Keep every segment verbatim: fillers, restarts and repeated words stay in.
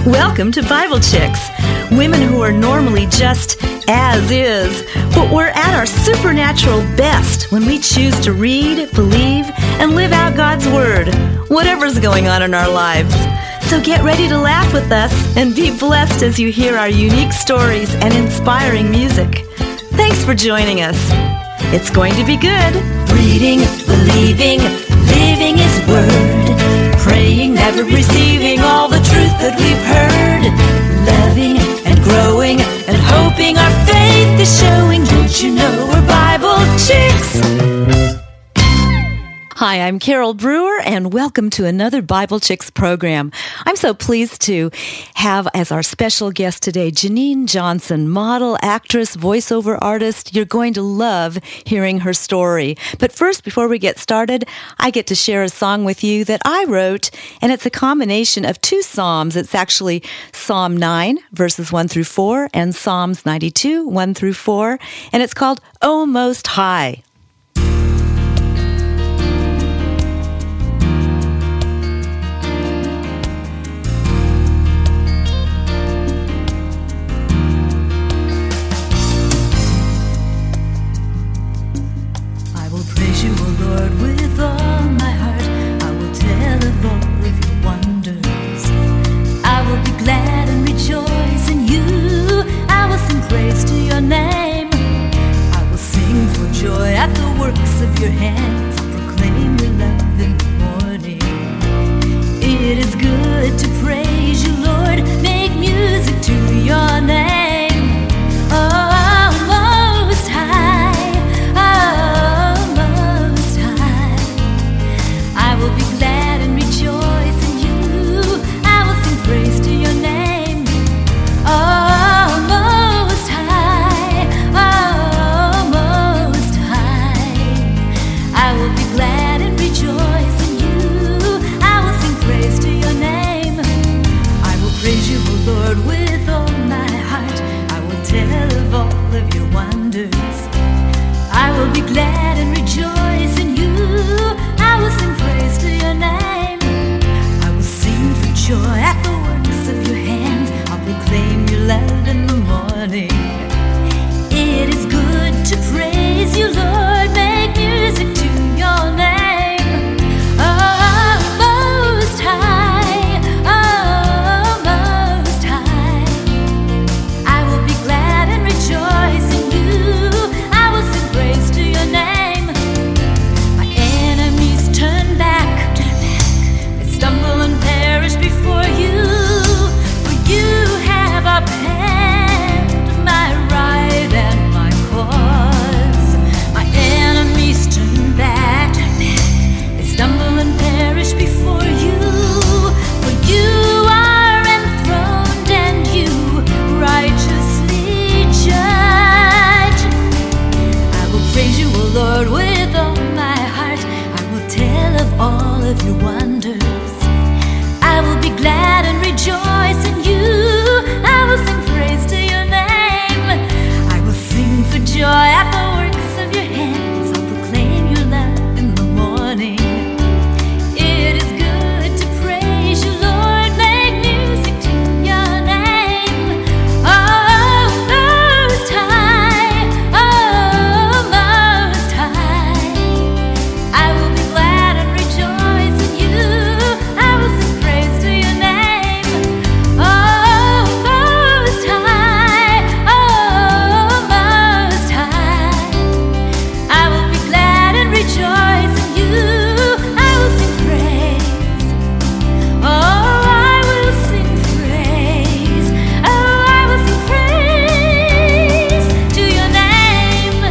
Welcome to Bible Chicks, women who are normally just as is, but we're at our supernatural best when we choose to read, believe, and live out God's Word, whatever's going on in our lives. So get ready to laugh with us and be blessed as you hear our unique stories and inspiring music. Thanks for joining us. It's going to be good. Reading, believing, living His Word, praying, never receiving all the truth that we've heard, loving and growing and hoping our faith is showing. Don't you know we're Bible Chicks? Hi, I'm Carol Brewer, and welcome to another Bible Chicks program. I'm so pleased to have as our special guest today, Janine Johnson, model, actress, voiceover artist. You're going to love hearing her story. But first, before we get started, I get to share a song with you that I wrote, and it's a combination of two Psalms. It's actually Psalm nine, verses one through four, and Psalms ninety-two, one through four, and it's called O Most High. With all my heart, I will tell of all of your wonders. I will be glad and rejoice in you. I will sing praise to your name. I will sing for joy at the works of your hands. I'll proclaim your love in the morning. It is good to praise you, Lord. Make music to your name. Oh, Most High. I will be glad and rejoice in you. I will sing praise to your name. Oh, Most High, oh, Most High. I will be glad and rejoice in you. I will sing praise to your name. I will praise you, O Lord, with all my heart. I will tell of all of your wonders. I will be glad and rejoice in you. I will sing praise to your name. I will sing for joy at the works of your hands. I'll proclaim your love in the morning. It is good to praise you, Lord. Make music to your name. Oh, Most High, oh, Most High. I will be glad and rejoice in you. I will sing praise to your name. My enemies turn back, turn back. They stumble and perish before you. For you have upheld my right and my cause. My enemies turn back, turn back. They stumble and perish before you. For you are enthroned and you righteously judge. I will praise you, O Lord, with all my heart. I will tell of all of your wonders. I will be glad and rejoice in you. I will sing praise to your name. I will sing for joy at the works of your hands. I'll proclaim your love in the morning. It is good to praise you, Lord. Make music to your name. Oh, Most High, oh, Most High. I will be glad and rejoice in you. I will sing praise to your name. Oh, Most High, oh, Most High. I will be glad and rejoice in you. I will sing praise. Oh, I will sing praise. Oh, I will sing praise to your name.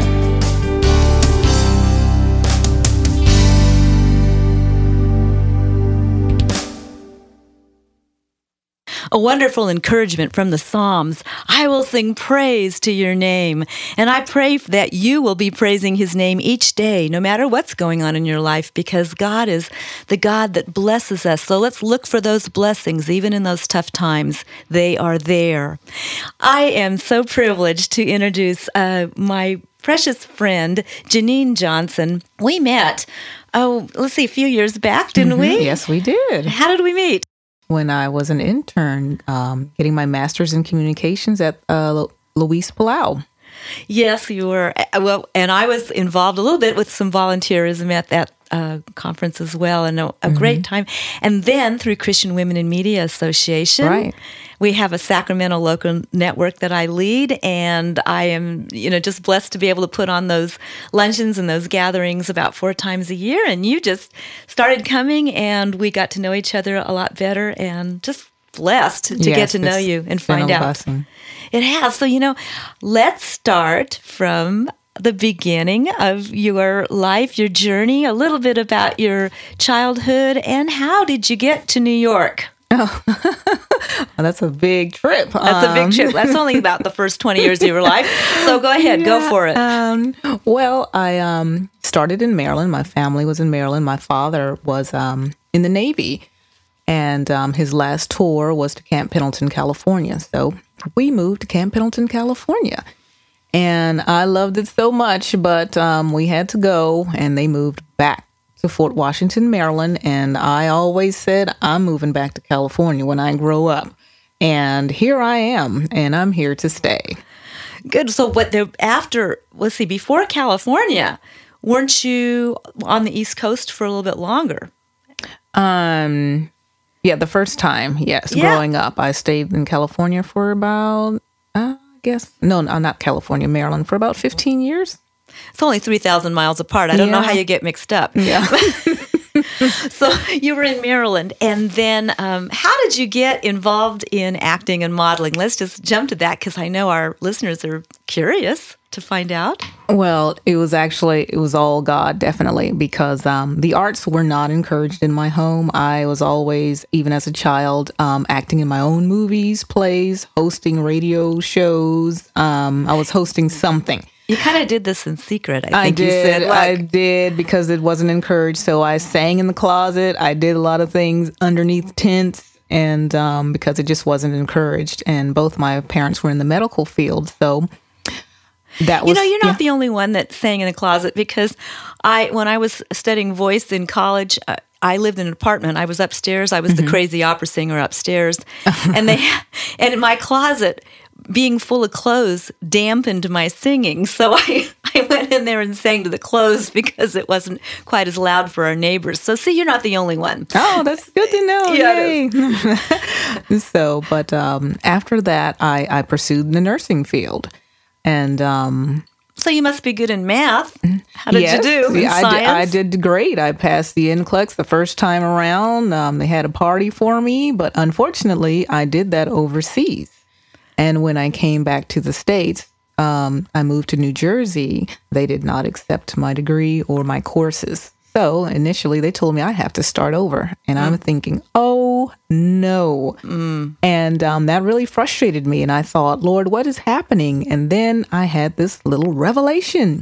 A wonderful encouragement from the Psalms. I will sing praise to your name. And I pray that you will be praising his name each day, no matter what's going on in your life, because God is the God that blesses us. So let's look for those blessings, even in those tough times. They are there. I am so privileged to introduce uh, my precious friend, Janine Johnson. We met, oh, let's see, a few years back, didn't Mm-hmm. we? Yes, we did. How did we meet? when I was an intern, um, getting my master's in communications at uh, Lu- Luis Palau. Yes, you were. Uh, Well, and I was involved a little bit with some volunteerism at that uh, conference as well, and a, a great time. And then through Christian Women in Media Association, Right. we have a Sacramento local network that I lead, and I am, you know, just blessed to be able to put on those luncheons and those gatherings about four times a year. And you just started coming, and we got to know each other a lot better, and just blessed to Yes, get to know it's you and been find a out. blessing. It has. So, you know, let's start from the beginning of your life, your journey, a little bit about your childhood, and how did you get to New York? Well, that's a big trip. That's a big trip. That's only about the first twenty years of your life. So go ahead, go for it. Um, well, I um, started in Maryland. My family was in Maryland. My father was um, in the Navy, and um, his last tour was to Camp Pendleton, California. So we moved to Camp Pendleton, California. And I loved it so much, but um, we had to go, and they moved back to Fort Washington, Maryland. And I always said, I'm moving back to California when I grow up. And here I am, and I'm here to stay. Good. So, but the, after, let's see, before California, weren't you on the East Coast for a little bit longer? Um, yeah, the first time, yes, Yeah. growing up, I stayed in California for about, uh, I guess, no, no, not California, Maryland, for about fifteen years. It's only three thousand miles apart. I don't know Yeah. how you get mixed up. Yeah. So you were in Maryland, and then um, how did you get involved in acting and modeling? Let's just jump to that because I know our listeners are curious to find out. Well, it was actually, it was all God, definitely, because um, the arts were not encouraged in my home. I was always, even as a child, um, acting in my own movies, plays, hosting radio shows. Um, I was hosting something. You kind of did this in secret, I I think did. you said. I Like, did because it wasn't encouraged. So I sang in the closet. I did a lot of things underneath tents, and um, because it just wasn't encouraged. And both my parents were in the medical field, so that was. you know, you're not yeah. the only one that sang in the closet because I, when I was studying voice in college, uh, I lived in an apartment. I was upstairs. I was Mm-hmm. the crazy opera singer upstairs, and they, and in my closet, being full of clothes dampened my singing. So I, I went in there and sang to the clothes because it wasn't quite as loud for our neighbors. So see, you're not the only one. Oh, that's good to know. Yeah, Yay. So, but um, after that, I, I pursued the nursing field. And um, So you must be good in math. How did yes, you do in yeah, I, science? did, I did great. I passed the N C L E X the first time around. Um, they had a party for me, but unfortunately, I did that overseas. And when I came back to the States, um, I moved to New Jersey. They did not accept my degree or my courses. So initially, they told me I have to start over. And I'm thinking, oh, no. Mm. And um, that really frustrated me. And I thought, Lord, what is happening? And then I had this little revelation.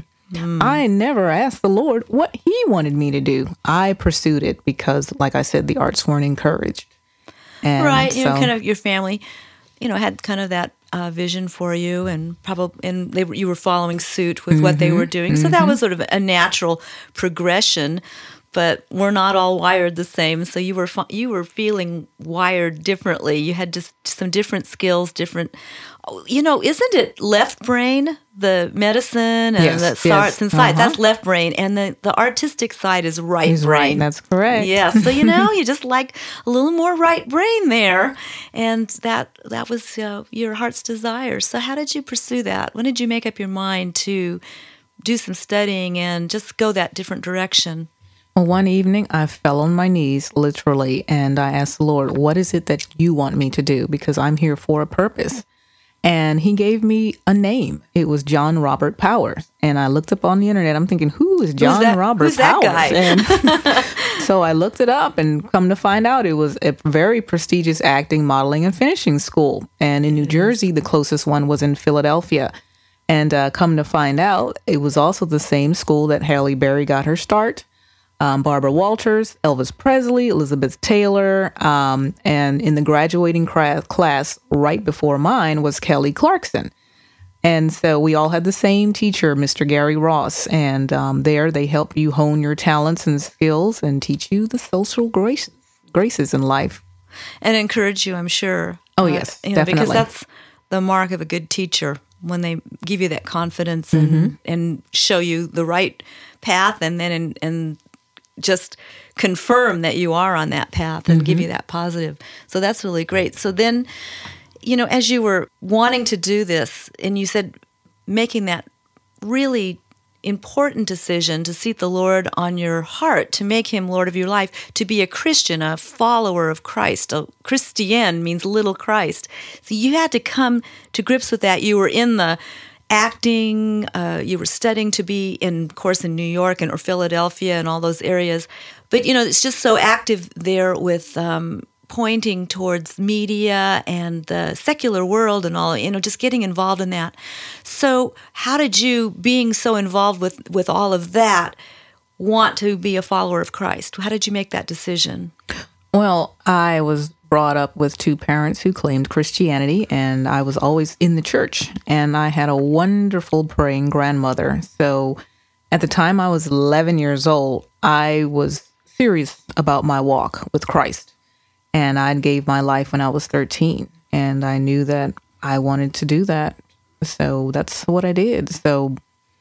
I never asked the Lord what he wanted me to do. I pursued it because, like I said, the arts weren't encouraged. And Right, you know, so- kind of your family, you know, had kind of that uh, vision for you, and probably, and they were, you were following suit with what they were doing. So that was sort of a natural progression. But we're not all wired the same. So you were fi- you were feeling wired differently. You had just some different skills, different. You know, isn't it left brain, the medicine and Yes, the yes, arts and science? uh-huh. That's left brain, and the, the artistic side is right He's brain. right. That's correct. Yeah, so you know, you just like a little more right brain there, and that that was uh, your heart's desire. So how did you pursue that? When did you make up your mind to do some studying and just go that different direction? Well, one evening, I fell on my knees, literally, and I asked the Lord, what is it that you want me to do? Because I'm here for a purpose. And he gave me a name. It was John Robert Powers. And I looked up on the internet. I'm thinking, who is John that- Robert who's that Powers? guy? And so I looked it up, and come to find out, it was a very prestigious acting, modeling, and finishing school. And in New Jersey, the closest one was in Philadelphia. And uh, come to find out, it was also the same school that Halle Berry got her start. Um, Barbara Walters, Elvis Presley, Elizabeth Taylor, um, and in the graduating cra- class right before mine was Kelly Clarkson. And so we all had the same teacher, Mister Gary Ross, and um, there they help you hone your talents and skills and teach you the social graces, graces in life. And encourage you, I'm sure. Oh, yes, you know, because definitely. that's the mark of a good teacher, when they give you that confidence and, Mm-hmm. and show you the right path, and then and, and just confirm that you are on that path and Mm-hmm. give you that positive. So that's really great. So then, you know, as you were wanting to do this, and you said making that really important decision to seat the Lord on your heart, to make him Lord of your life, to be a Christian, a follower of Christ. A Christian means little Christ. So you had to come to grips with that. You were in the acting, uh, you were studying to be in, of course, in New York and or Philadelphia and all those areas. But, you know, it's just so active there with um, pointing towards media and the secular world and all, you know, just getting involved in that. So how did you, being so involved with, with all of that, want to be a follower of Christ? How did you make that decision? Well, I was brought up with two parents who claimed Christianity, and I was always in the church. And I had a wonderful praying grandmother. So at the time I was eleven years old, I was serious about my walk with Christ. And I gave my life when I was thirteen. And I knew that I wanted to do that. So that's what I did. So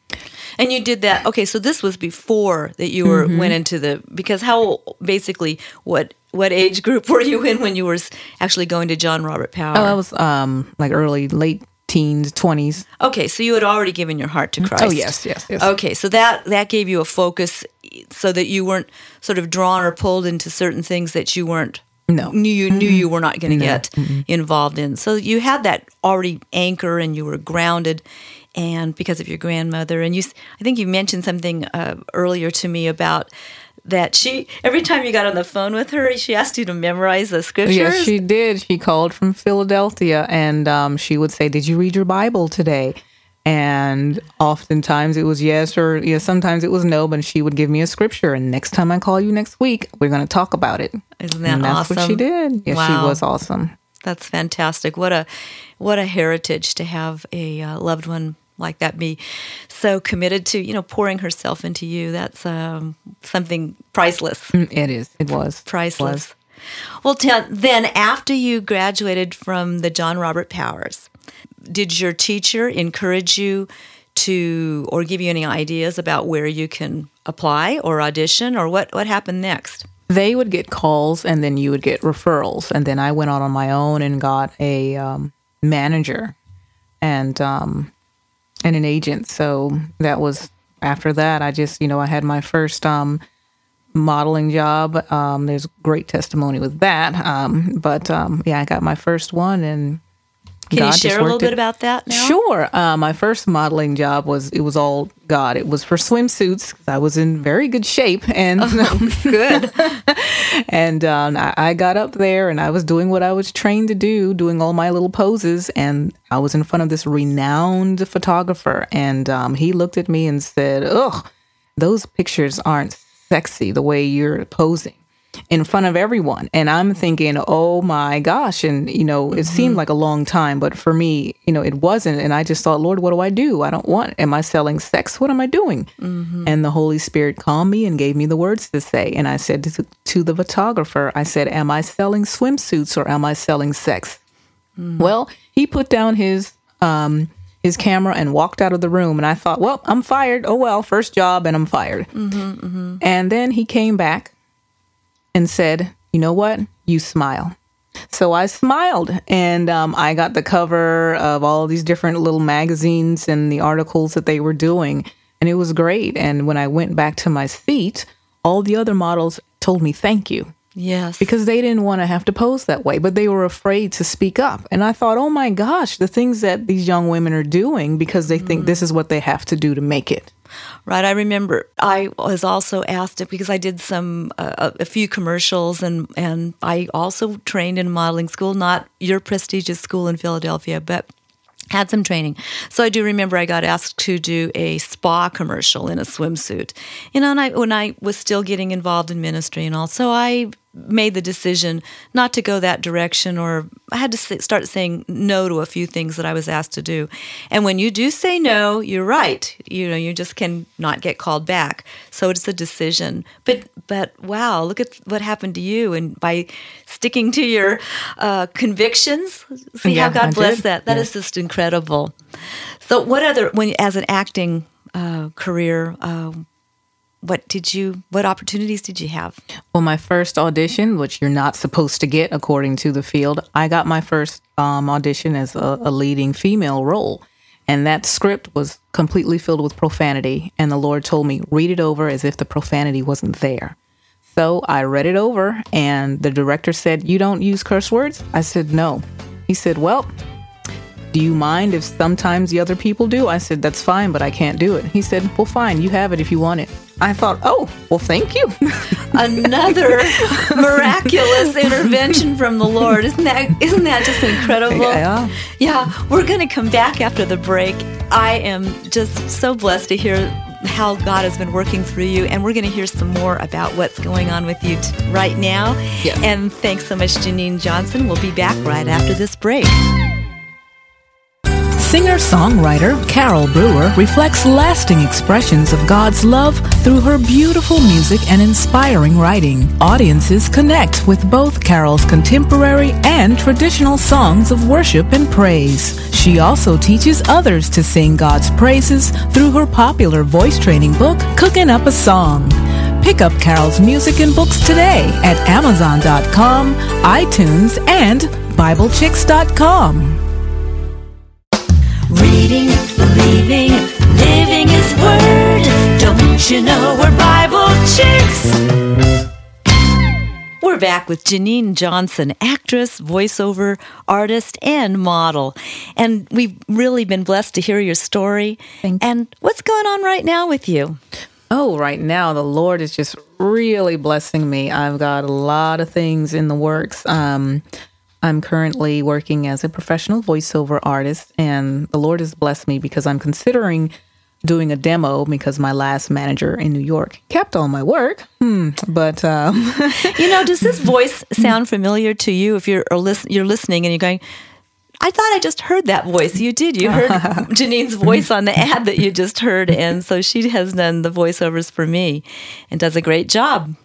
And you did that. Okay, so this was before that you were Mm-hmm. went into the, because how, basically, what what age group were you in when you were s- actually going to John Robert Power? oh, I was um like early, late teens, twenties. Okay, so you had already given your heart to Christ. Oh, yes, yes, yes. Okay, so that that gave you a focus, so that you weren't sort of drawn or pulled into certain things that you weren't No. knew you knew you were not going to get involved in. So you had that already anchor, and you were grounded, and because of your grandmother. And you, s- I think you mentioned something uh, earlier to me about that she, every time you got on the phone with her, she asked you to memorize the scriptures. Yes, she did. She called from Philadelphia, and um, she would say, "Did you read your Bible today?" And oftentimes it was yes, or yeah, sometimes it was no. But she would give me a scripture, and next time I call you next week, we're going to talk about it. Isn't that and that's awesome? what she did. Yes, Wow. she was awesome. That's fantastic. What a what a heritage to have a uh, loved one like that be so committed to, you know, pouring herself into you. That's um, something priceless. Mm, It is. It was Priceless. Was. Well, tell, then after you graduated from the John Robert Powers, did your teacher encourage you to, or give you any ideas about where you can apply or audition, or what, what happened next? They would get calls, and then you would get referrals, and then I went out on my own and got a um, manager and um, and an agent. So that was after that. I just, you know, I had my first um, modeling job. Um, there's great testimony with that. Um, but um, yeah, I got my first one, and Can God you just share a little worked it. bit about that now? Sure. Uh, my first modeling job was, it was all God. It was for swimsuits. I was in very good shape, and Good. and um, I, I got up there, and I was doing what I was trained to do, doing all my little poses, and I was in front of this renowned photographer, and um, he looked at me and said, "Ugh, those pictures aren't sexy the way you're posing." In front of everyone. And I'm thinking, oh my gosh. And, you know, it seemed like a long time, but for me, you know, it wasn't. And I just thought, Lord, what do I do? I don't want, am I selling sex? What am I doing? And the Holy Spirit calmed me and gave me the words to say. And I said to, to the photographer, I said, am I selling swimsuits or am I selling sex? Well, he put down his, um, his camera and walked out of the room. And I thought, well, I'm fired. Oh, well, first job and I'm fired. And then he came back and said, you know what? You smile. So I smiled, and um, I got the cover of all these different little magazines and the articles that they were doing, and it was great. And when I went back to my seat, all the other models told me thank you, Yes. because they didn't want to have to pose that way, but they were afraid to speak up. And I thought, oh my gosh, the things that these young women are doing because they think this is what they have to do to make it. Right. I remember I was also asked it because I did some uh, a few commercials, and and I also trained in modeling school, not your prestigious school in Philadelphia, but had some training. So I do remember I got asked to do a spa commercial in a swimsuit. You know, and I when I was still getting involved in ministry and all, so I made the decision not to go that direction, or I had to say, start saying no to a few things that I was asked to do. And when you do say no, you're right. You know, you just can not get called back. So it's a decision. But but wow, look at what happened to you, and by sticking to your uh, convictions, see Yeah, how God I blessed did. that. That Yes. is just incredible. So what other when as an acting uh, career? Uh, What did you? What opportunities did you have? Well, my first audition, which you're not supposed to get according to the field, I got my first um, audition as a, a leading female role. And that script was completely filled with profanity. And the Lord told me, read it over as if the profanity wasn't there. So I read it over, and the director said, you don't use curse words? I said, no. He said, well, do you mind if sometimes the other people do? I said, that's fine, but I can't do it. He said, well, fine, you have it if you want it. I thought, oh, well, thank you. Another miraculous intervention from the Lord. Isn't that isn't that just incredible? Yeah. Yeah, we're going to come back after the break. I am just so blessed to hear how God has been working through you, and we're going to hear some more about what's going on with you t- right now. Yes. And thanks so much, Janine Johnson. We'll be back right after this break. Singer-songwriter Carol Brewer reflects lasting expressions of God's love through her beautiful music and inspiring writing. Audiences connect with both Carol's contemporary and traditional songs of worship and praise. She also teaches others to sing God's praises through her popular voice training book, Cooking Up a Song. Pick up Carol's music and books today at amazon dot com, iTunes, and bible chicks dot com. Reading, believing, living His Word. Don't you know we're Bible chicks? We're back with Janine Johnson, actress, voiceover artist, and model. And we've really been blessed to hear your story. Thank you. And what's going on right now with you? Oh, right now, the Lord is just really blessing me. I've got a lot of things in the works. Um, I'm currently working as a professional voiceover artist, and the Lord has blessed me because I'm considering doing a demo because my last manager in New York kept all my work. Hmm, but um, You know, does this voice sound familiar to you if you're, or listen, you're listening and you're going, I thought I just heard that voice. You did. You heard Janine's voice on the ad that you just heard. And so she has done the voiceovers for me and does a great job.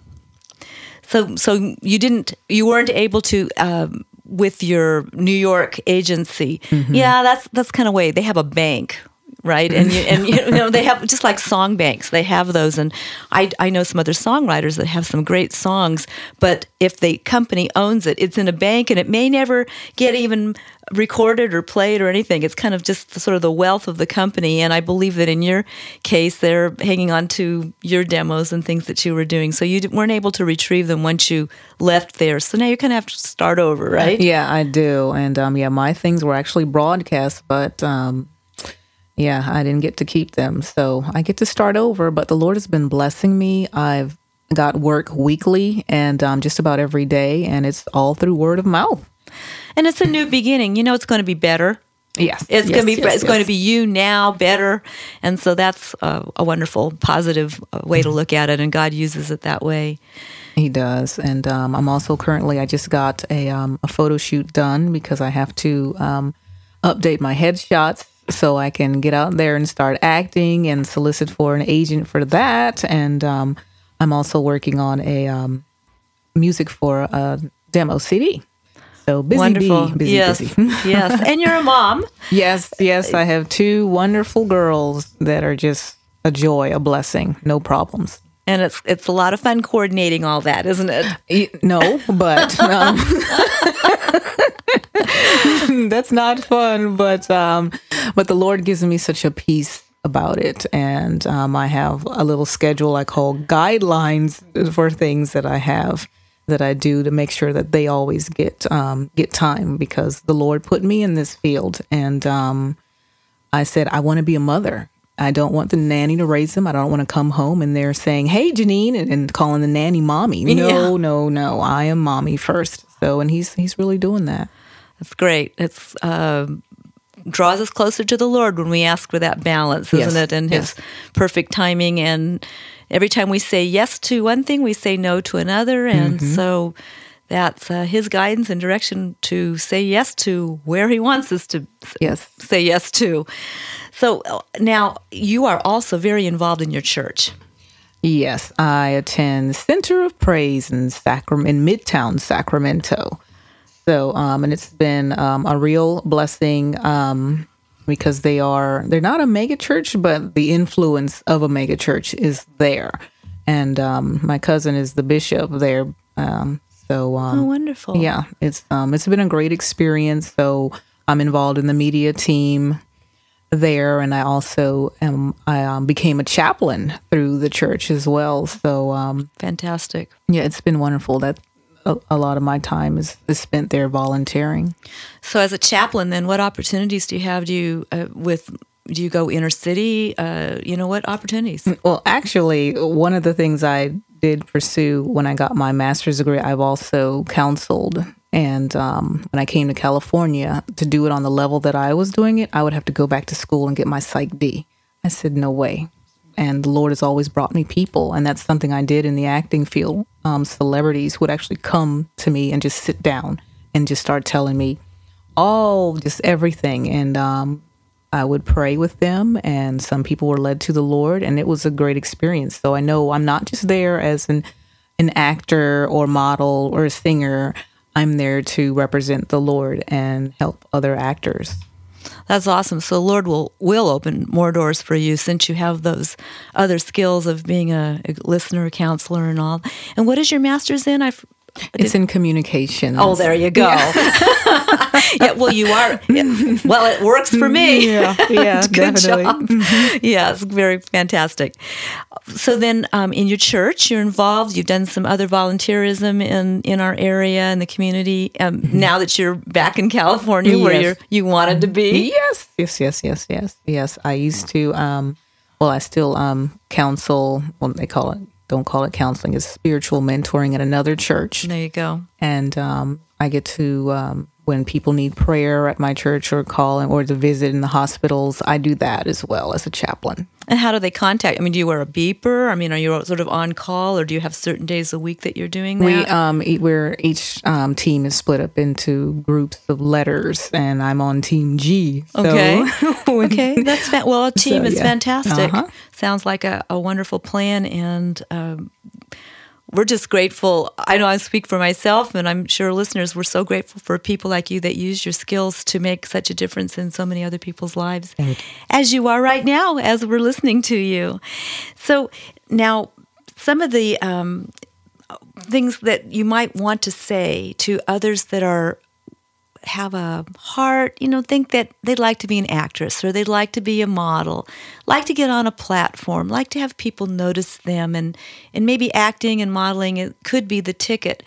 So so you didn't, you weren't able to, um, with your New York agency. Mm-hmm. Yeah, that's that's kind of way. They have a bank, right? And you, and you know they have just like song banks. They have those, and I I know some other songwriters that have some great songs. But if the company owns it, it's in a bank, and it may never get even recorded or played or anything. It's kind of just the, sort of the wealth of the company. And I believe that in your case, they're hanging on to your demos and things that you were doing. So you weren't able to retrieve them once you left there. So now you're going to have to start over, right? yeah, I do. And um, yeah, my things were actually broadcast, but um, yeah, I didn't get to keep them. So I get to start over, but the Lord has been blessing me. I've got work weekly and um, just about every day, and it's all through word of mouth. And it's a new beginning. You know, it's going to be better. Yes, It's yes, going to be yes, it's yes. going to be you now better, and so that's a, a wonderful, positive uh, way to look at it. And God uses it that way. He does, and um, I'm also currently. I just got a um, a photo shoot done because I have to um, update my headshots so I can get out there and start acting and solicit for an agent for that. And um, I'm also working on a um, music for a demo C D. So busy, Wonderful. bee, busy, yes, busy. yes. And you're a mom. yes, yes. I have two wonderful girls that are just a joy, a blessing, no problems. And it's it's a lot of fun coordinating all that, isn't it? E- No, but um, that's not fun. But um, but the Lord gives me such a peace about it, and um, I have a little schedule I call guidelines for things that I have that I do to make sure that they always get um, get time because the Lord put me in this field, and um, I said I want to be a mother. I don't want the nanny to raise them. I don't want to come home and they're saying, "Hey, Janine," and, and calling the nanny mommy. No, Yeah. no, no. I am mommy first. So, and he's he's really doing that. That's great. It's uh, draws us closer to the Lord when we ask for that balance, isn't Yes. it? And Yes. His perfect timing. And every time we say yes to one thing, we say no to another. And Mm-hmm. so that's uh, His guidance and direction to say yes to where He wants us to s- Yes. say yes to. So uh, now you are also very involved in your church. Yes, I attend Center of Praise in Sacram- in Midtown Sacramento. So, um, and it's been um, a real blessing um, because they are they're not a mega church, but the influence of a mega church is there. And um, my cousin is the bishop there. Um, so, um, Oh, wonderful. yeah, it's um, it's been a great experience. So, I'm involved in the media team there, and I also am I um, became a chaplain through the church as well. So um, Fantastic. yeah, it's been wonderful. That a, a lot of my time is, is spent there volunteering. So, as a chaplain, then, what opportunities do you have? Do you uh, with do you go inner city? Uh, you know, what opportunities? Well, actually, one of the things I did pursue when I got my master's degree, I've also counseled. And um, when I came to California to do it on the level that I was doing it, I would have to go back to school and get my Psych D. I said, no way. And the Lord has always brought me people. And that's something I did in the acting field. Um, celebrities would actually come to me and just sit down and just start telling me all, just everything. And um, I would pray with them. And some people were led to the Lord. And it was a great experience. So I know I'm not just there as an, an actor or model or a singer. I'm there to represent the Lord and help other actors. That's awesome. So, Lord will will open more doors for you since you have those other skills of being a, a listener, a counselor, and all. And what is your master's in? I. It's in communication. Oh, there you go. Yeah, well, you are. Yeah, well, it works for me. Yeah, yeah, Good definitely. job. Yeah, it's very fantastic. So then, um, in your church, you're involved. You've done some other volunteerism in, in our area in the community. Um, Now that you're back in California, where Yes. you're you wanted to be. Yes, yes, yes, yes, yes, yes. I used to. Um, well, I still um, counsel. Well, they call it. Don't call it counseling. It's spiritual mentoring at another church. There you go. And um, I get to, um, when people need prayer at my church or calling or to visit in the hospitals, I do that as well as a chaplain. And how do they contact? I mean, do you wear a beeper? I mean, are you sort of on call, or do you have certain days a week that you're doing that? We um, e- we're each um, team is split up into groups of letters, and I'm on Team G. So Okay. when- Okay, that's fa- well. A team So, is yeah. fantastic. Uh-huh. Sounds like a, a wonderful plan, and um, we're just grateful. I know I speak for myself, and I'm sure listeners. We're so grateful for people like you that use your skills to make such a difference in so many other people's lives, as you are right now, as we're listening to you. So now, some of the um, things that you might want to say to others that are have a heart, you know, think that they'd like to be an actress or they'd like to be a model, like to get on a platform, like to have people notice them, and, and maybe acting and modeling it could be the ticket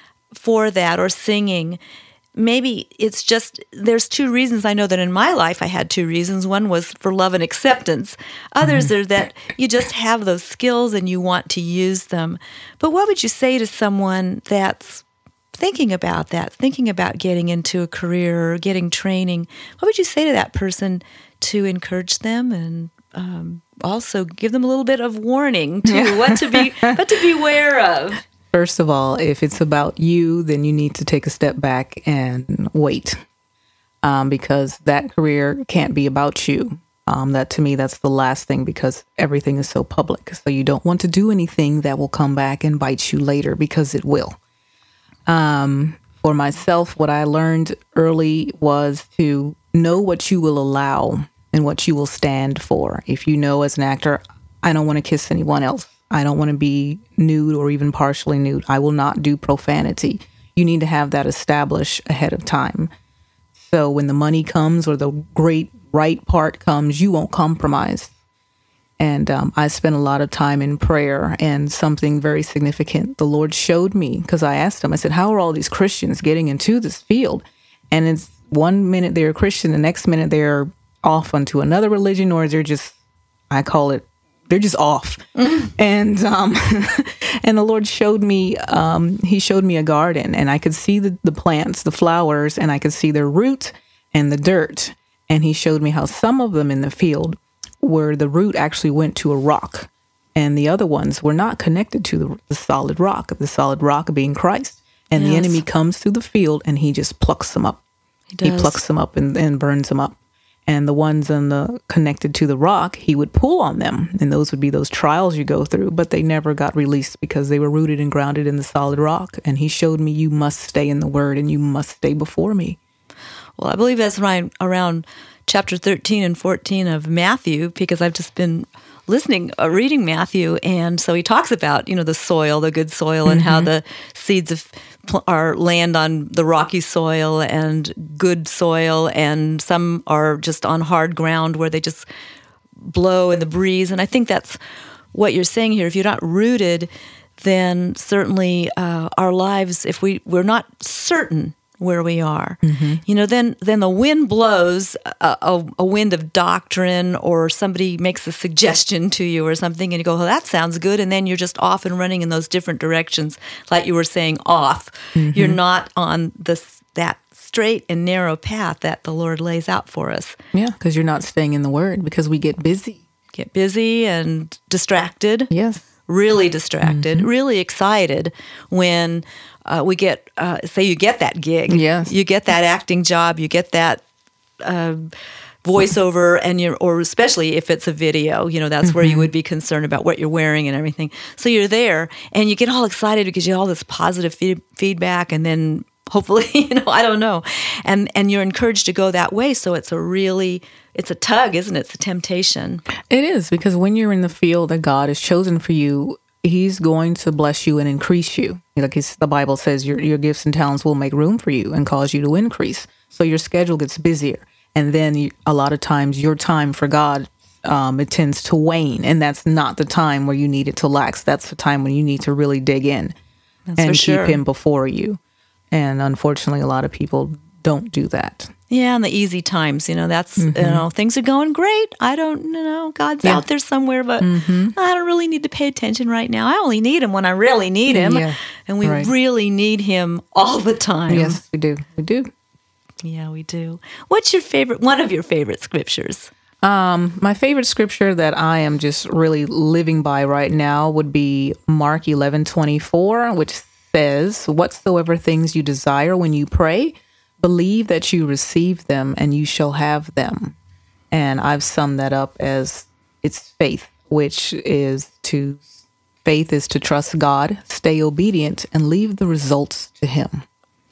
for that, or singing. Maybe it's just, there's two reasons. I know that in my life I had two reasons. One was for love and acceptance. Others are that you just have those skills and you want to use them. But what would you say to someone that's thinking about that, thinking about getting into a career or getting training? What would you say to that person to encourage them, and um, also give them a little bit of warning to what to be what to beware of? First of all, if it's about you, then you need to take a step back and wait, um, because that career can't be about you. Um, that to me, that's the last thing, because everything is so public. So you don't want to do anything that will come back and bite you later, because it will. Um, for myself, what I learned early was to know what you will allow and what you will stand for. If you know as an actor, I don't want to kiss anyone else. I don't want to be nude or even partially nude. I will not do profanity. You need to have that established ahead of time. So when the money comes or the great right part comes, you won't compromise. And um, I spent a lot of time in prayer, and something very significant the Lord showed me, because I asked him, I said, how are all these Christians getting into this field? And it's one minute they're a Christian, the next minute they're off onto another religion, or they're just, I call it, they're just off. Mm-hmm. And um, and the Lord showed me, um, he showed me a garden, and I could see the, the plants, the flowers, and I could see their root and the dirt. And he showed me how some of them in the field where the root actually went to a rock, and the other ones were not connected to the, the solid rock, the solid rock being Christ. And Yes. the enemy comes through the field and he just plucks them up. He He does. plucks them up and, and burns them up. And the ones on the connected to the rock, he would pull on them. And those would be those trials you go through, but they never got released because they were rooted and grounded in the solid rock. And he showed me, you must stay in the word and you must stay before me. Well, I believe that's right around chapter thirteen and fourteen of Matthew, because I've just been listening, uh, reading Matthew, and so he talks about, you know, the soil, the good soil, and how the seeds of pl- are land on the rocky soil and good soil, and some are just on hard ground where they just blow in the breeze. And I think that's what you're saying here. If you're not rooted, then certainly uh, our lives, if we, we're not certain where we are, you know, then then the wind blows, a, a, a wind of doctrine, or somebody makes a suggestion to you or something, and you go, well, that sounds good, and then you're just off and running in those different directions, like you were saying, off. You're not on this that straight and narrow path that the Lord lays out for us. Yeah, because you're not staying in the word, because we get busy. Get busy and distracted. Yes. Really distracted, really excited when uh, we get, uh, say you get that gig. Yes. You get that acting job, you get that uh, voiceover, and you're, or especially if it's a video, you know, that's where you would be concerned about what you're wearing and everything. So you're there and you get all excited because you have all this positive feed- feedback, and then hopefully, you know, I don't know. And and you're encouraged to go that way. So it's a really, it's a tug, isn't it? It's a temptation. It is, because when you're in the field that God has chosen for you, he's going to bless you and increase you. Like it's, the Bible says, your, your gifts and talents will make room for you and cause you to increase. So your schedule gets busier. And then you, a lot of times your time for God, um, it tends to wane. And that's not the time where you need it to lax. That's the time when you need to really dig in That's and for keep sure. him before you. And unfortunately, a lot of people don't do that. Yeah, and the easy times, you know, that's, you know, things are going great. I don't, you know, God's Yeah. out there somewhere, but I don't really need to pay attention right now. I only need him when I really need him. Yeah, And we right. really need him all the time. Yes, we do. We do. Yeah, we do. What's your favorite, one of your favorite scriptures? Um, my favorite scripture that I am just really living by right now would be Mark eleven twenty-four, which says, whatsoever things you desire when you pray, believe that you receive them and you shall have them. And I've summed that up as it's faith, which is to, faith is to trust God, stay obedient, and leave the results to him.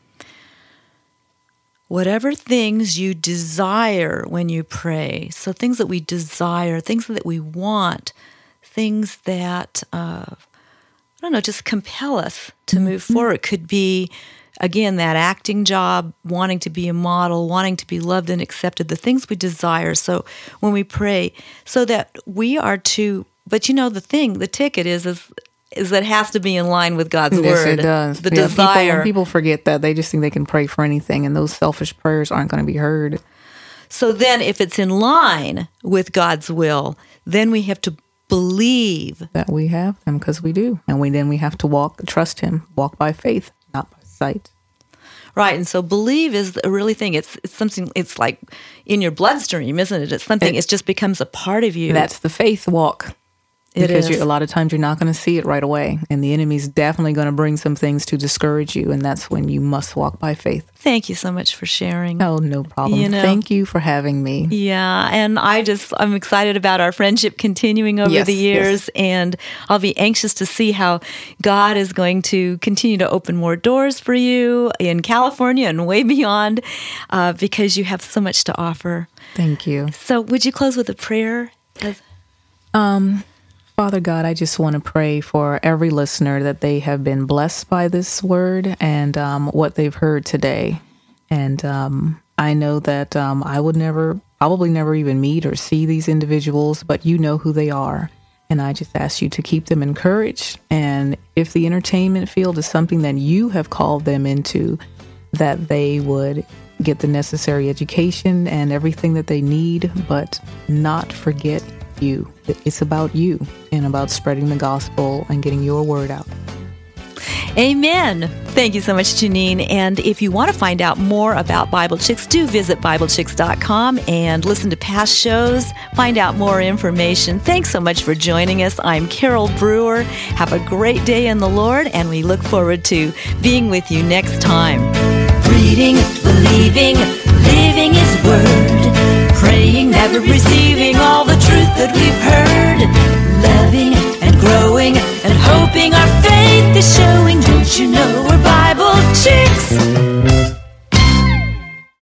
Whatever things you desire when you pray. So things that we desire, things that we want, things that, uh, I don't know, just compel us to move forward. It could be, again, that acting job, wanting to be a model, wanting to be loved and accepted, the things we desire. So when we pray, so that we are to, but you know, the thing, the ticket is, is, is that it has to be in line with God's Yes, word. it does. The Yeah, desire. People, when people forget that, they just think they can pray for anything, and those selfish prayers aren't going to be heard. So then if it's in line with God's will, then we have to believe. That we have them, because we do. And we then we have to walk, trust him, walk by faith, not by sight. Right, and so believe is a really thing. It's it's something, it's like in your bloodstream, isn't it? It's something, it, just becomes a part of you. That's the faith walk. It Because is. you're, a lot of times you're not going to see it right away. And the enemy's definitely going to bring some things to discourage you. And that's when you must walk by faith. Thank you so much for sharing. Oh, no problem. You know. Thank you for having me. Yeah, and I just, I'm excited about our friendship continuing over Yes, the years, yes. and I'll be anxious to see how God is going to continue to open more doors for you in California and way beyond, uh, because you have so much to offer. Thank you. So would you close with a prayer? As- Um, Father God, I just want to pray for every listener that they have been blessed by this word and um, what they've heard today. And um, I know that um, I would never, probably never even meet or see these individuals, but you know who they are. And I just ask you to keep them encouraged. And if the entertainment field is something that you have called them into, that they would get the necessary education and everything that they need, but not forget you. It's about you and about spreading the gospel and getting your word out. Amen. Thank you so much, Janine. And if you want to find out more about Bible Chicks, do visit Bible Chicks dot com and listen to past shows, find out more information. Thanks so much for joining us. I'm Carol Brewer. Have a great day in the Lord, and we look forward to being with you next time. Reading, believing, living His Word, praying, never receiving.